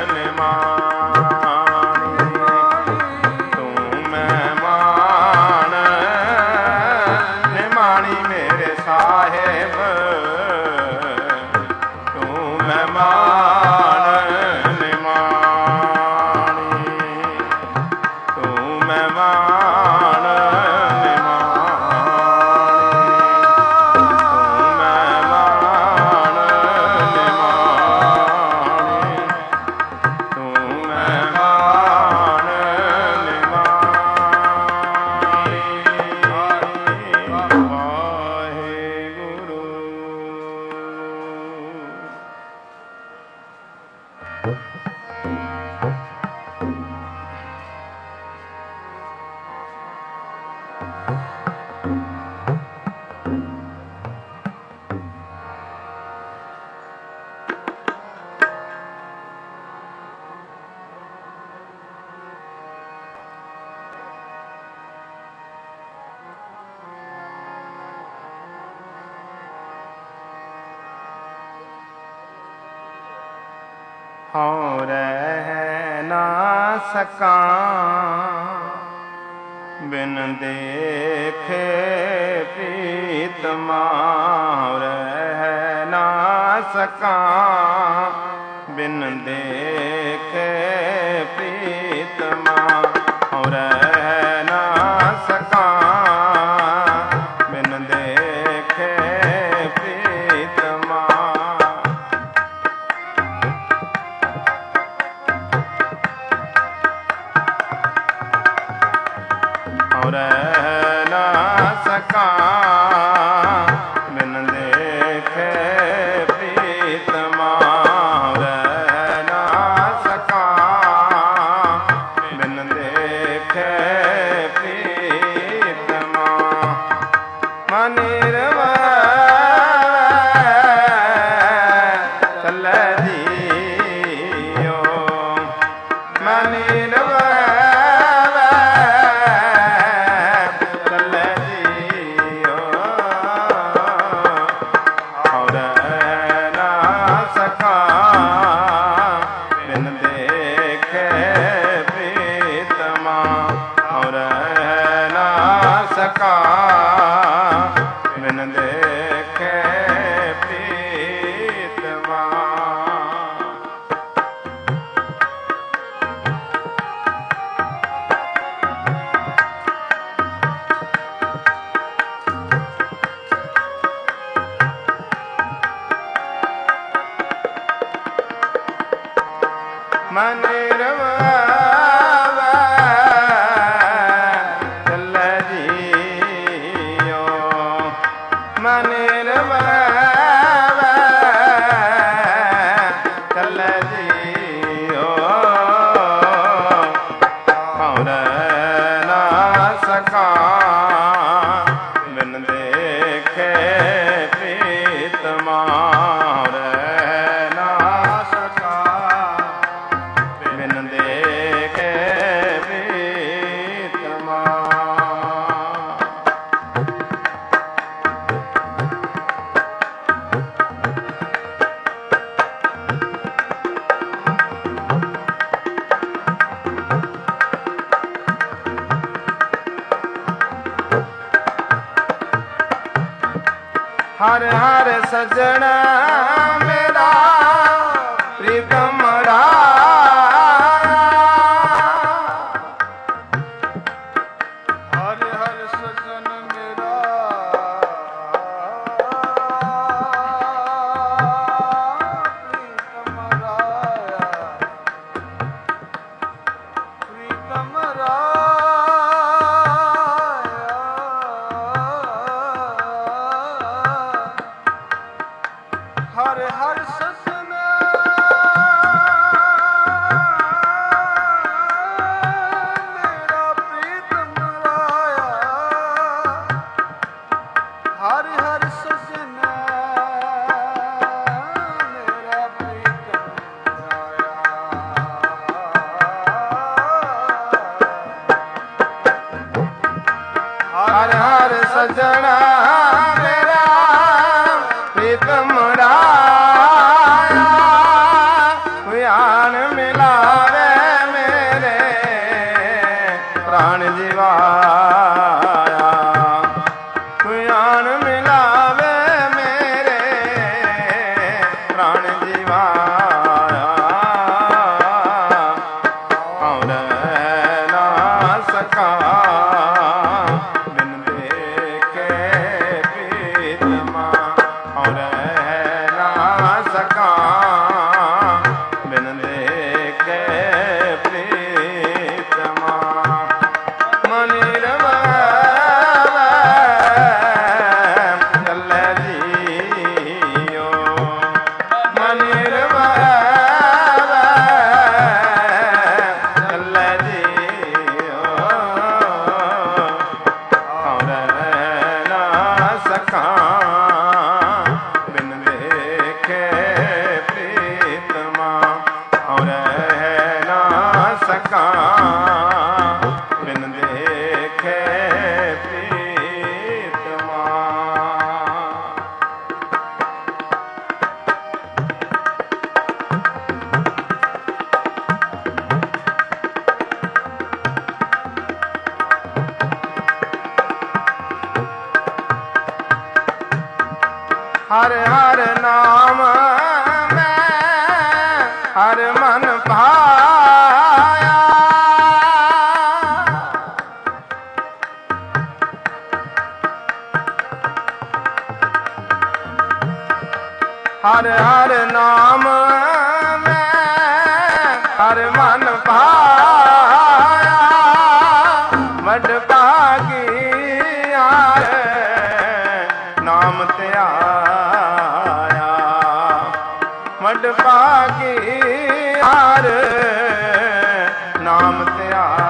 ਨਿਮਾਣੀ ਤੂੰ ਮਹਿਮਾਨ ਨਿਮਾਣੀ ਮੇਰੇ ਸਾਹਿਬ ਤੂੰ ਮਹਿਮਾਨ ਨਿਮਾਣੀ ਤੂੰ ਮਹਿਮਾਨ ਹਉ ਰਹਿ ਨਾ ਸਕਾਂ ਬਿਨ ਦੇਖੇ ਪ੍ਰੀਤਮਾ ਹਉ ਰਹਿ ਨਾ ਸਕਾਂ ਬਿਨ ਦੇਖੇ ਪ੍ਰੀਤਮਾ ਹਉ ਰਹਿ ਨਾ ਸਕਾਂ ਬਿਨ ਦੇਖੇ ਪ੍ਰੀਤਮਾ ਰਹਿ ਨਾ ਸਕਾਂ ਬਿਨ ਦੇਖੇ ਪ੍ਰੀਤਮਾ ਰਹਿ ਨਾ ਸਕਾਂ ਬਿਨ ਦੇਖੇ ਪ੍ਰੀਤਮਾ ਮਨ ਨਿਰਵੈ ਚੱਲੇ ਜੀਓ ਮਨ ਨਿਰਵੈ ਬਿਨ ਦੇਖੇ ਪ੍ਰੀਤਮਾ ਮਨ ਨਿਰਵੈ ਮਨ ਨਿਰਵੈ ਚੱਲੇ ਜੀਓ ਹਉ ਰਹਿ ਨਾ ਸਕਾਂ ਬਿਨ ਦੇਖੇ ਪ੍ਰੀਤਮਾ ਰਹਿ ਨਾ ਸਕਾਂ ਬਿਨ ਦੇਖੇ ਪ੍ਰੀਤਮਾ ਹਰ ਹਰ ਸਜਣਾ ਮੇਰਾ ਪ੍ਰੀਤਮ ਰਾਇਆ ਹਰ ਹਰ ਸਜਣ ਮੇਰਾ ਪ੍ਰੀਤਮ ਰਾਇਆ ਪ੍ਰੀਤਮ ਰਾਇਆ ਹਰ ਹਰ ਹਰ ਹਰ ਸਜਣਾ ਮੇਰਾ ਪ੍ਰੀਤਮ ਰਾਇਆ ਗਿਆਨ ਮਿਲਾਵੇ ਮੇਰੇ ਪ੍ਰਾਣ ਜੀਵਾਇਆ ਗਿਆਨ ਮਿਲਾਵੇ ਮੇਰੇ ਪ੍ਰਾਣ ਜੀਵਾਇਆ ਔਰ ਨਾ ਸਕਾ ਬਿਨ ਦੇਖੇ ਪ੍ਰੀਤਮਾ ਔਰ ਨਾ ਸਕਾ ਬਿਨ ਦੇਖੇ ਪ੍ਰੀਤਮਾ ਮਨਿ ਰਵੈ ਚੱਲੇ ਜੀਓ ਮਨਿ ਰਵੈ ਚੱਲੇ ਜੀਓ ਔਰ ਨਾ ਸਕਾ ਬਿਨ ਦੇਖੇ ਪ੍ਰੀਤਮਾ ਔਰ ਨਾ ਸਕਾ ਬਿਨ ਦੇਖੇ ਪ੍ਰੀਤਮਾ ਹਰ ਹਰ ਨਾਮ ਮੈਂ ਹਰ ਮਨ ਭਾਇਆ ਹਰ ਹਰ ਨਾਮ ਮੈਂ ਹਰ ਮਨ ਭਾਇਆ ਵੱਡ ਭਾਗੀ ਯਾਰ ਨਾਮ ਧਿਆਇਆ ਵੱਡ ਭਾਗੀ ਯਾਰ ਨਾਮ ਧਿਆਇਆ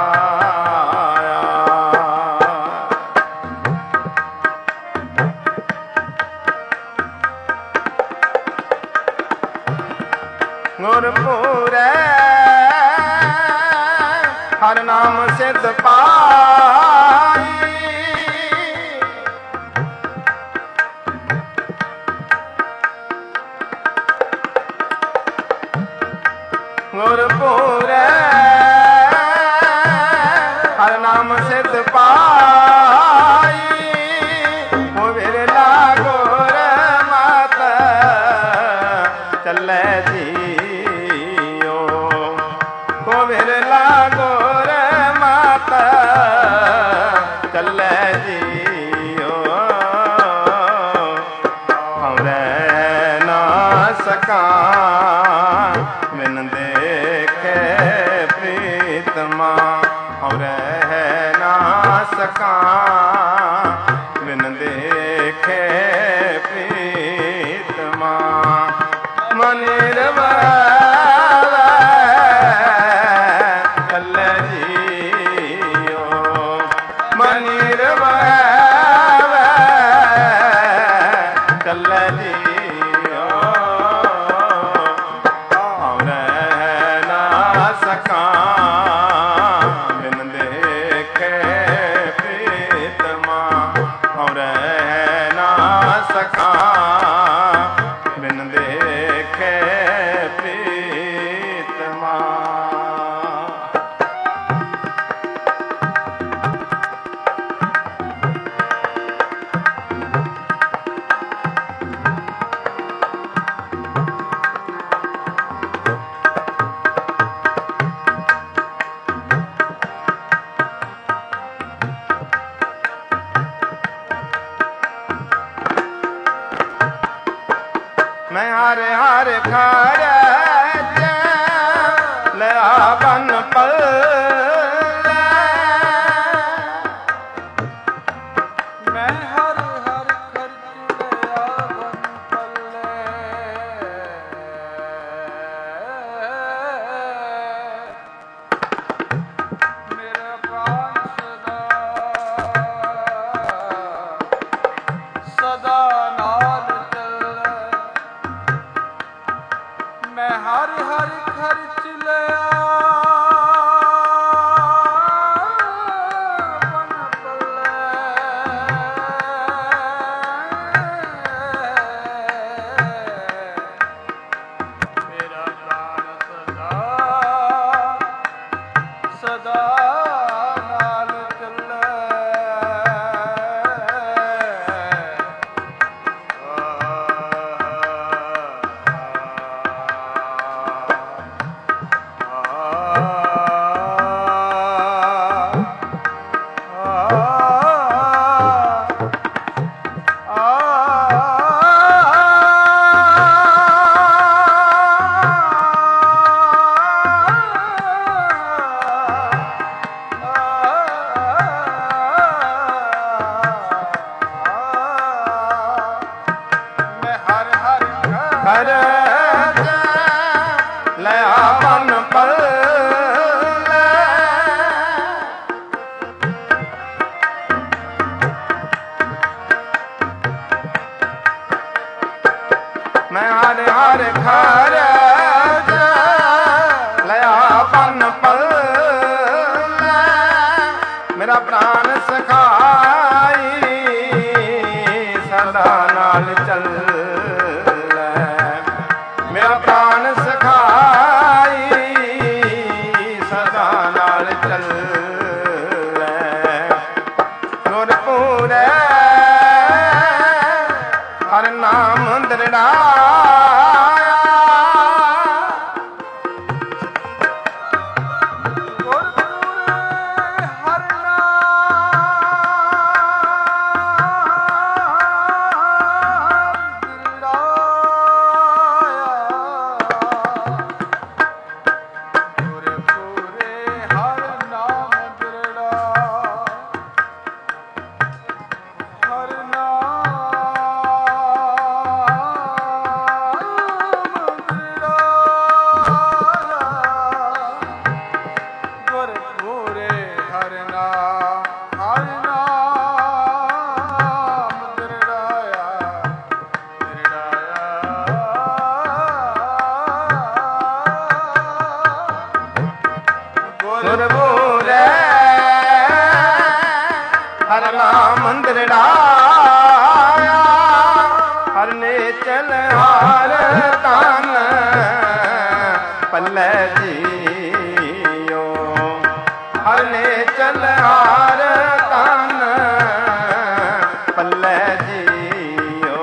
ਗੁਰਪੁਰੈ ਹਰ ਨਾਮ ਸਿਧ ਪਾਈ ਗੁਰਪੁਰੈ ਹਰ ਨਾਮ ਸਿਧ ਪਾਈ ਹੋ ਵਿਰਲਾ ਗੁਰ ਮਤ ਚੱਲੇ ਜੀਓ ਹੋ ਵਿਰਲਾ ਗੁਰ ਮਤ ਚੱਲੇ ਜੀਓ ਹਮਰੇ ਨਾ ਸਕਾ ਬਿਨ ਦੇਖੇ ਪ੍ਰੀਤਮਾ ਹਮਰੇ ਨਾ ਸਕਾ ਬਿਨ ਦੇਖੇ ਪ੍ਰੀਤਮਾ ਮਨਿ ਰਵੈ ਚੱਲੇ ਜੀਓ ਮਨਿ ਰਵੈ ਚੱਲੇ ਜੀਓ ਹਮਰੇ ਨਾ ਸਕਾ ਬਿਨ ਦੇਖੇ ਪ੍ਰੀਤਮਾ ਹਮਰੇ ਨਾ ਸਕਾ ਬਿਨ ਦੇਖੇ ਪ੍ਰੀਤਮਾ ਮੈਂ ਹਰ ਹਰ ਖਰਚ ਲਿਆ ਬਨ ਪੱਲੇ ਮੈਂ ਹਰ ਹਰ ਖਰਚ ਲਿਆ ਬਨ ਪੱਲੇ ਮੇਰਾ ਪ੍ਰਾਣ ਸਦਾ ਸਦਾ ਨਾਲ ਚੱਲੇ ਸਖਾਈ ਸਦਾ ਨਾਲ ਚੱਲੈ ਮੇਰਾ ਪ੍ਰਾਨ ਸਖਾਈ ਸਦਾ ਨਾਲ ਚੱਲੈ ਗੁਰਪੂਰੈ ਹਰ ਨਾਮ ਦ੍ਰਿੜਾਇਆ ਗੁਰਪੂਰੈ ਹਰ ਦ੍ਰਿੜਾਇਆ ਹਰ ਨੇ ਚਲ ਹਾਰ ਤਨ ਪੱਲੇ ਜੀਓ ਹਰ ਨੇ ਚਲ ਹਾਰ ਤਨ ਪੱਲੇ ਜੀਓ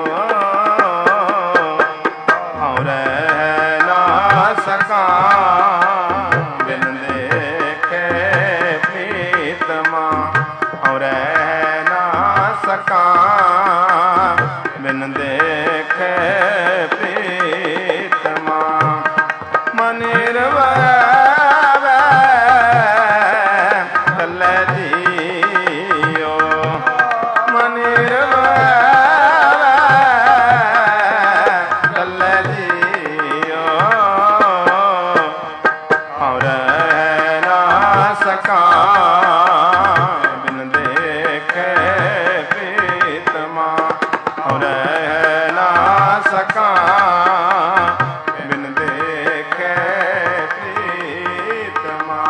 ਹਉਰੈ ਨਾ ਸਕਾਂ ਬਿਨ ਦੇਖੇ ਪ੍ਰੀਤਮਾ ਹਉਰੈ ਸਕਾਂ ਬਿਨ ਦੇਖੇ ਪ੍ਰੀਤਮਾ ਮਨਿ ਰਵੈ ਕੱਲੇ ਜੀਓ ਮਨਿ ਰਵੈ ਕੱਲੇ ਜੀਓ ਹਉਰੈ ਨਾ ਸਕਾਂ ਬਿਨ ਦੇਖੇ ਪ੍ਰੀਤਮਾ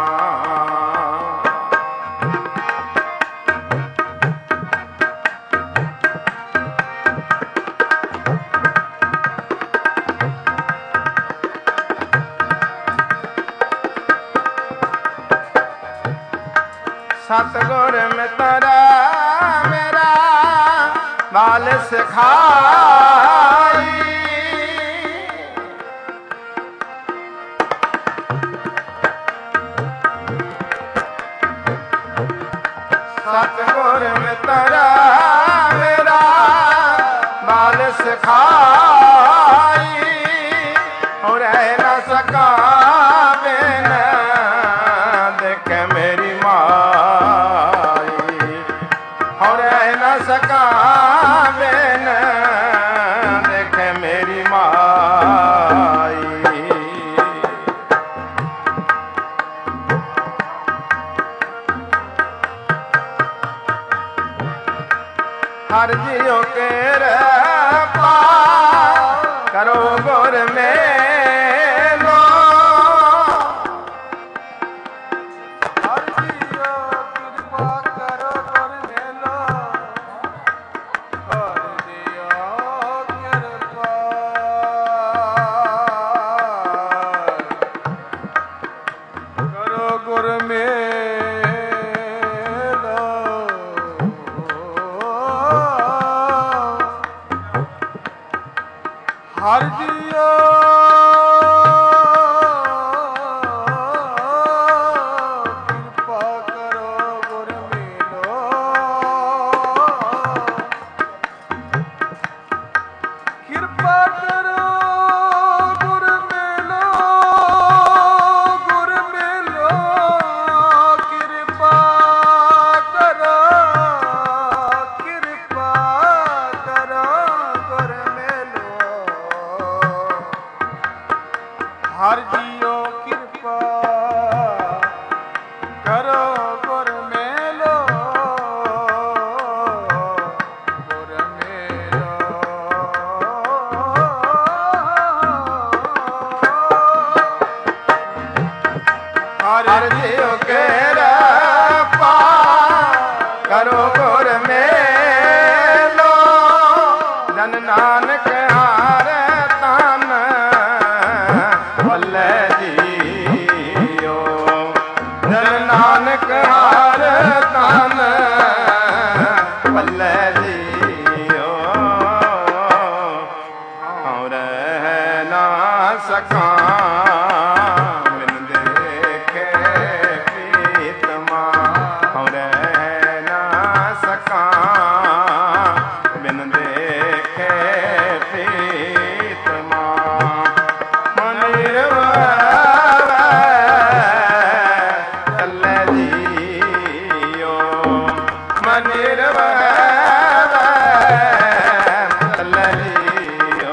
ਸਤਿਗੁਰ ਮਿਤਰਾ ਮੇਰਾ ਬਾਲ ਸਿਖਾਈ ਸਤਿਗੁਰ ਮਿਤਰਾ ਮੇਰਾ ਬਾਲ ਸਿਖਾਈ ਹੋ ਰਹਿ ਨਾ ਸਕਾਂ ਬਿਨ ਦੇਖੇ ਮੇਰੀ ਮਾਈ ਹੋ ਰਹਿ ਨਾ ਸਕਾਂ ਬਿਨ ਦੇਖੇ ਮੇਰੀ ਮਾਈ ਹਰ ਜਿਉ ਕਿਰਪਾ ਕਰੋ ਗੁਰ ਮੇਲੋ ਹਰ ਜਿਉ ਕਿਰਪਾ ਕਰੋ ਗੁਰ ਮੇਲੋ ਹਰ ਜਿਉ ਕਿਰਪਾ ਕਰੋ ਗੁਰ ਮੇਲੋ ਹਰ ਜੀ ਗੁਰ ਮੇਲੋ ਜਨ ਨਾਨਕ ਹਾਰ ਤਨ ਭੱਲੇ ਜੀਓ ਜਨ ਨਾਨਕ ਹਾਰ ਤਨ ਭੱਲੇ ਜੀਓ ਹਉ ਰਹਿ ਨਾ ਸਕਾਂ ਬਿਨ ਦੇਖੇ ਪ੍ਰੀਤਮਾ ਹਉ ਰਹਿ ਨਾ ਸਕਾਂ ਬਿਨ ਦੇਖੇ ਪ੍ਰੀਤਮਾ ਮਨ ਨਿਰਵੈਰ ਚੱਲੇ ਜੀਓ ਮਨ ਨਿਰਵੈਰ ਚੱਲੇ ਜੀਓ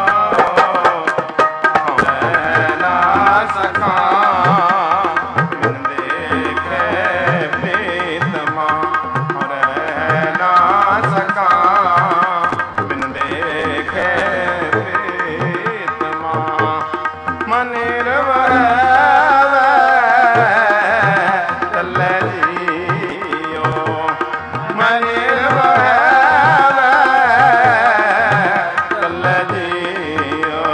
ਹਉ ਰਹਿ ਨਾ ਸਕਾਂ ਬਿਨ ਦੇਖੇ ਪ੍ਰੀਤਮਾ ਹਉ ਰਹਿ ਨਾ ਸਕਾਂ ਬਿਨ ਦੇਖੇ ਪ੍ਰੀਤਮਾ ਮਨ ਨਿਰਵੈਰ ਚੱਲੇ ਜੀਓ ਮਨ ਨਿਰਵੈਰ ਚੱਲੇ ਜੀਓ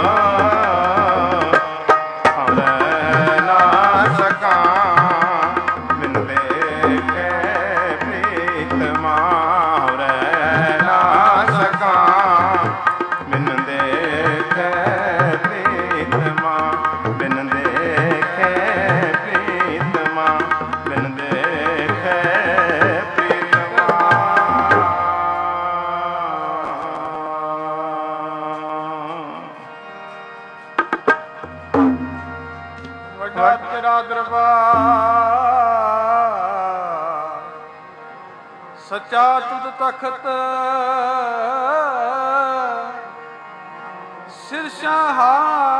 ਹਉ ਰਹਿ ਨਾ ਸਕਾਂ ਬਿਨ ਦੇਖੇ ਪ੍ਰੀਤਮਾ ਹਉ ਰਹਿ ਨਾ ਸਕਾਂ ਬਿਨ ਦੇਖੇ ਪ੍ਰੀਤਮਾ ਬਿਨ ਦੇਖੇ ਪ੍ਰੀਤਮਾ ਬਿਨ ਦੇਖੇ ਪ੍ਰੀਤਮਾ ਵੱਡਾ ਤੇਰਾ ਦਰਬਾਰ ਸੱਚਾ ਤੁਧ ਤਖਤ ਸਿਰਸ਼ਾਹਾਂ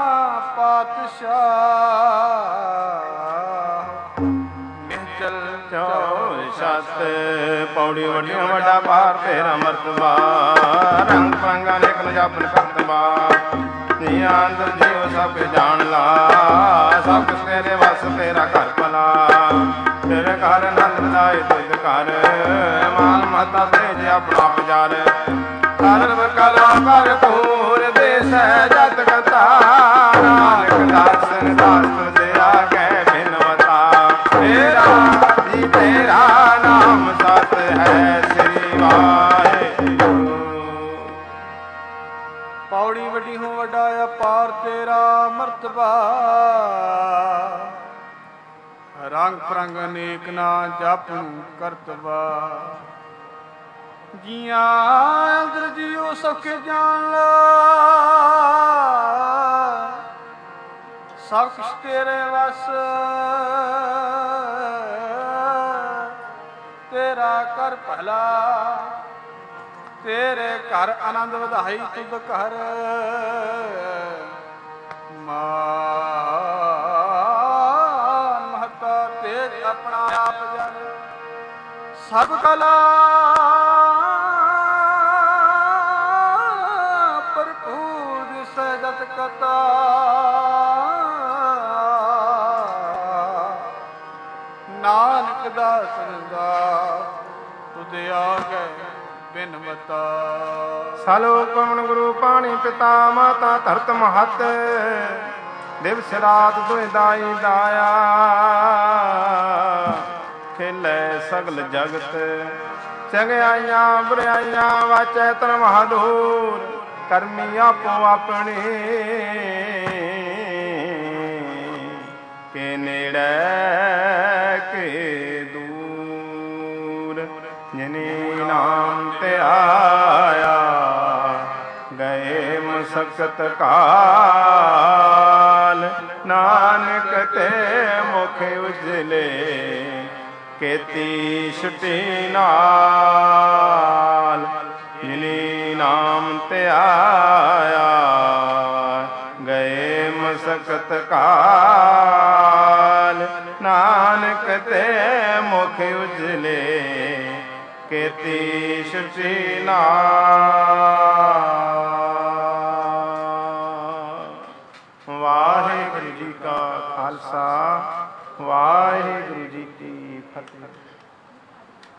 ਪਾਤਸ਼ਾਹ ਨਿਹਚਲ ਚੌਰ ਸਤ ਪੌੜੀ ਵੱਡਿਆ ਵੱਡਾ ਪਾਰ ਤੇਰਾ ਮਰਤਬਾ ਰੰਗ ਪੰਗਾ ਨੇਕ ਨ ਜਾਪਨ ਕਰਤਬਾ ਨੀ ਅੰਦਰ ਜੀਵ ਸਭ ਜਾਣ ਲਾ ਸਭ ਕੁਛ ਤੇਰੇ ਵਸ ਤੇਰਾ ਘਰ ਭਲਾ ਤੇਰੇ ਘਰ ਆਨੰਦ ਲਾਏ ਤੁਧ ਘਰ ਮਾਲ ਮਾਤਾ ਤੇਜ ਆਪਣਾ ਪੁਜਾਰ ਸਰਬ ਕਲਾ ਭਰਪੂਰ ਦੇਸ ਹੈ ਜਤ ਕਥਾ ਨਾਨਕ ਦਾਸਨ ਦਾਸ ਤੁਝ ਆਗੇ ਬਿਨਵਤਾ ਤੇਰਾ ਜੀ ਤੇਰਾ ਨਾਮ ਸਤ ਹੈ ਸ੍ਰੀ ਵਾਹਿਗੁਰੂ ਪੌੜੀ ਵੱਡੀ ਹੋ ਵੱਡਾ ਅਪਾਰ ਤੇਰਾ ਮਰਤਬਾ ਰੰਗ ਪ੍ਰੰਗ ਅਨੇਕ ਨਾ ਜਪੁ ਕਰਤਬਾ ਜੀਆਂ ਅੰਦਰ ਜੀਉ ਸਖੇ ਜਾਣ ਲਾ ਸਭ ਕੁਛ ਤੇਰੇ ਵਸ ਤੇਰਾ ਕਰ ਭਲਾ ਤੇਰੇ ਘਰ ਆਨੰਦ ਵਧਾਈ ਤੁਧ ਘਰ ਮਾਨ ਮਹਤਾ ਤੇਜ ਆਪਣਾ ਆਪ ਜਾਣੇ ਸਭ ਕਲਾ ਭਰਪੂਰ ਦਿਸੈ ਜਤ ਕਤਾ ਨਾਨਕ ਦਾਸਨ ਦਾ ਤੁਧ ਆਗੇ ਬਿਨਵਤਾ ਸਲੋਕ ਪਵਨ ਗੁਰੂ ਪਾਣੀ ਪਿਤਾ ਮਾਤਾ ਧਰਤ ਮਹਤ ਦਿਵਸ ਰਾਤ ਦੁਇ ਦਾਈ ਦਾਇਆ ਖੇਲੇ ਸਗਲ ਜਗਤ ਚੰਗਿਆਈਆਂ ਬੁਰਾਈਆਂ ਵਾਚੈ ਤਨ ਮਹਾਦੂਰ ਕਰਮੀ ਆਪੋ ਆਪਣੇ ਕੇ ਨੇੜੇ ਕੇ ਦੂਰ ਜਿਨੀ ਨਾਮ ਤੇ ਆਇਆ ਗਏ ਮੁਸਕਤ ਕਾਲ ਨਾਨਕ ਤੇ ਮੁਖ ਉਜਲੇ ਕੀਤੀ ਛੁਟੀ ਨਾਲ ਜਿਨੀ ਨਾਮ ਤੇ ਆਇਆ ਗਏ ਮੁਸਕਤ ਕਾਲ ਨਾਨਕ ਤੇ ਮੁਖ ਉਜਲੇ ਕੀਤੀ ਛੁਟੀ ਨਾਲ